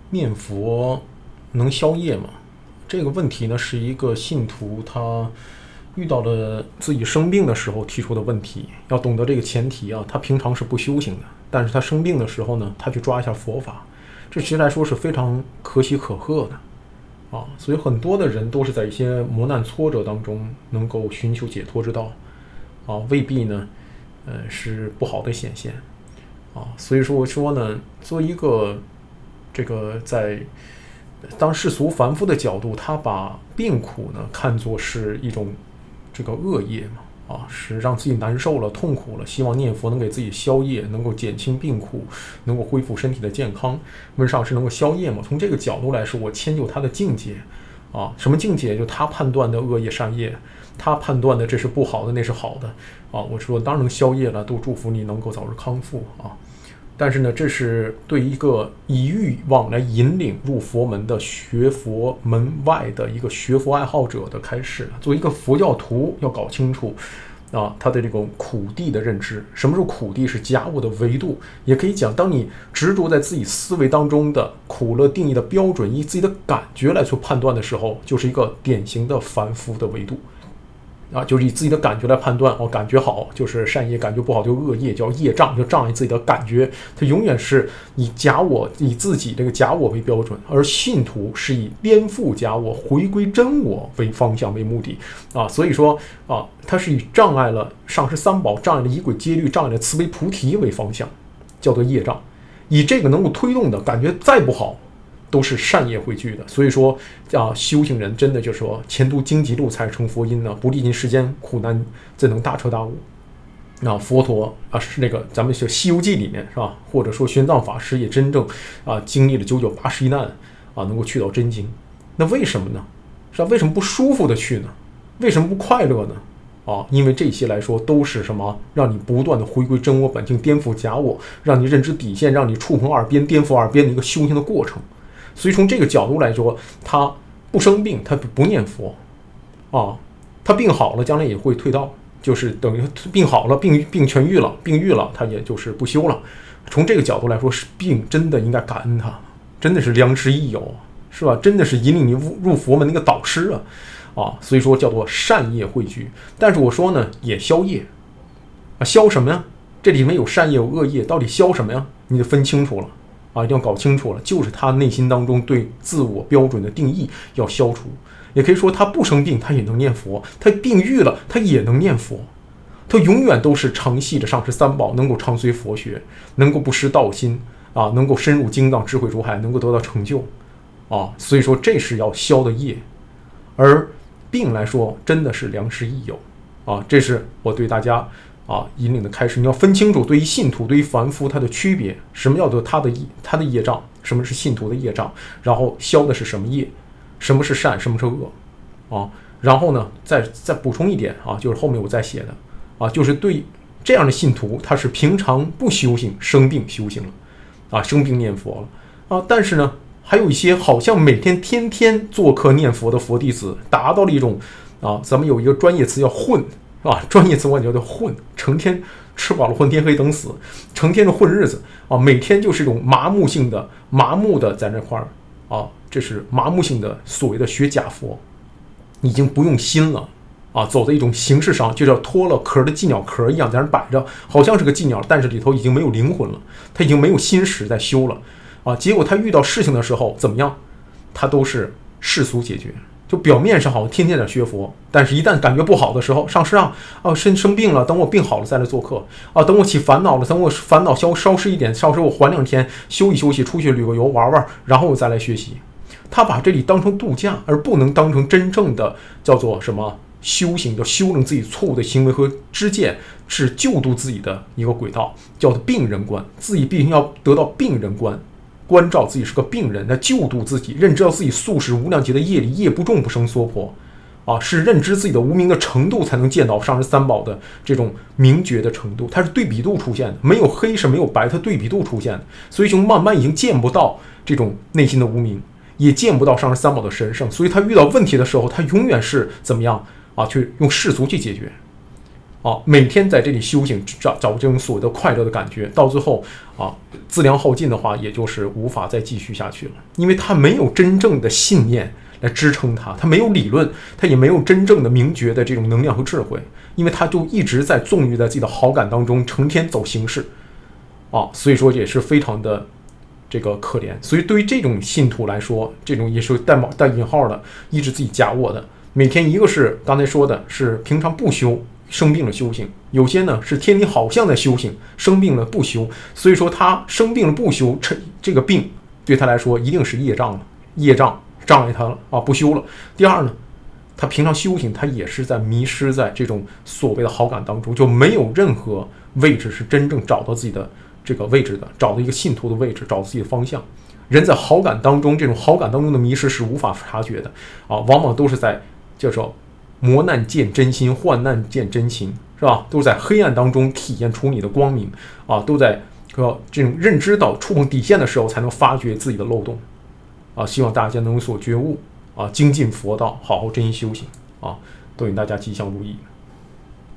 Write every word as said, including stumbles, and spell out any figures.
念佛能消业吗？这个问题呢，是一个信徒他遇到了自己生病的时候提出的问题。要懂得这个前提啊，他平常是不修行的，但是他生病的时候呢，他去抓一下佛法，这其实来说是非常可喜可贺的啊。所以很多的人都是在一些磨难挫折当中能够寻求解脱之道啊，未必呢，呃，是不好的显现啊。所以说我说呢，作为一个这个在当世俗凡夫的角度，他把病苦呢看作是一种这个恶业嘛，啊，是让自己难受了、痛苦了，希望念佛能给自己消业，能够减轻病苦，能够恢复身体的健康。问上师能够消业吗？从这个角度来说，我迁就他的境界啊，什么境界？就他判断的恶业善业，他判断的这是不好的，那是好的啊。我说当然能消业了，都祝福你能够早日康复啊。但是呢，这是对一个以欲望来引领入佛门的学佛门外的一个学佛爱好者的开始。作为一个佛教徒，要搞清楚啊，他的这种苦谛的认知。什么是苦谛？是假我的维度。也可以讲，当你执着在自己思维当中的苦乐定义的标准，以自己的感觉来做判断的时候，就是一个典型的凡夫的维度。啊，就是以自己的感觉来判断，哦，感觉好就是善业，感觉不好就恶业，叫业障，就障碍自己的感觉。它永远是以假我，以自己这个假我为标准，而信徒是以颠覆假我、回归真我为方向为目的啊。所以说啊，它是以障碍了上师三宝、障碍了仪轨戒律、障碍了慈悲菩提为方向，叫做业障。以这个能够推动的感觉再不好，都是善业汇聚的。所以说啊，修行人真的就是说前途荆棘路才成佛因呢，不历尽世间苦难怎能大彻大悟。那佛陀啊，是那个咱们说《西游记》里面是吧，或者说玄奘法师也真正啊经历了九九八十一难啊，能够去到真经。那为什么呢？是吧？为什么不舒服的去呢？为什么不快乐呢？啊，因为这些来说都是什么？让你不断的回归真我本性，颠覆假我，让你认知底线，让你触碰二边，颠覆二边的一个修行的过程。所以从这个角度来说，他不生病，他不念佛啊，他病好了，将来也会退道，就是等于病好了，病病痊愈了，病愈了，他也就是不修了。从这个角度来说，是病真的应该感恩他，真的是良师益友，是吧？真的是引领你入佛门的一个导师啊啊！所以说叫做善业汇聚。但是我说呢，也消业啊，消什么呀？这里面有善业有恶业，到底消什么呀？你得分清楚了。啊，一定要搞清楚了，就是他内心当中对自我标准的定义要消除。也可以说，他不生病，他也能念佛；他病愈了，他也能念佛。他永远都是承系着上师三宝，能够常随佛学，能够不失道心啊，能够深入经藏，智慧如海，能够得到成就啊。所以说，这是要消的业。而病来说，真的是良师益友啊。这是我对大家啊，引领的开始，你要分清楚对于信徒、对于凡夫它的区别，什么叫做他的他的业障，什么是信徒的业障，然后消的是什么业，什么是善，什么是恶，啊，然后呢，再再补充一点啊，就是后面我再写的啊，就是对这样的信徒，他是平常不修行，生病修行了，啊，生病念佛了啊，但是呢，还有一些好像每天天天做客念佛的佛弟子，达到了一种啊，咱们有一个专业词叫混。啊，专业词管叫做混，成天吃饱了混，天黑等死，成天的混日子啊，每天就是一种麻木性的、麻木的在那块儿啊，这是麻木性的所谓的学假佛，已经不用心了啊，走在一种形式上，就叫脱了壳的寄鸟壳一样，在那摆着，好像是个寄鸟，但是里头已经没有灵魂了，他已经没有心识在修了啊。结果他遇到事情的时候怎么样？他都是世俗解决。就表面上好像天天在学佛，但是一旦感觉不好的时候，上师啊，啊生生病了，等我病好了再来做客啊，等我起烦恼了，等我烦恼消稍失一点，上师我缓两天，休息休息，出去旅个游玩玩，然后我再来学习。他把这里当成度假，而不能当成真正的叫做什么修行，叫修正自己错误的行为和知见，是救度自己的一个轨道，叫做病人观，自己必须要得到病人观。关照自己是个病人，来救度自己，认知到自己宿世无量劫的业力，业不重不生娑婆，啊，是认知自己的无明的程度，才能见到上师三宝的这种明觉的程度。它是对比度出现的，没有黑是没有白，它对比度出现的，所以就慢慢已经见不到这种内心的无明，也见不到上师三宝的神圣。所以他遇到问题的时候，他永远是怎么样啊？去用世俗去解决。 啊，每天在这里修行，找找这种所谓的快乐的感觉，到最后啊，资粮耗尽的话，也就是无法再继续下去了，因为他没有真正的信念来支撑他，他没有理论，他也没有真正的明觉的这种能量和智慧，因为他就一直在纵欲在自己的好感当中，成天走形式，啊，所以说也是非常的这个可怜。所以对于这种信徒来说，这种也是带冒带引号的，抑制自己假我的，每天一个是刚才说的是平常不修。生病了修行，有些呢是天天好像在修行，生病了不修，所以说他生病了不修，这这个病对他来说一定是业障了，业障障碍他了啊，不修了。第二呢，他平常修行，他也是在迷失在这种所谓的好感当中，就没有任何位置是真正找到自己的这个位置的，找到一个信徒的位置，找到自己的方向。人在好感当中，这种好感当中的迷失是无法察觉的啊，往往都是在叫做磨难见真心，患难见真情，是吧？都是在黑暗当中体验出你的光明啊，都在呃这种认知到触碰底线的时候，才能发掘自己的漏洞啊。希望大家能有所觉悟啊，精进佛道，好好真心修行啊，都愿大家吉祥如意。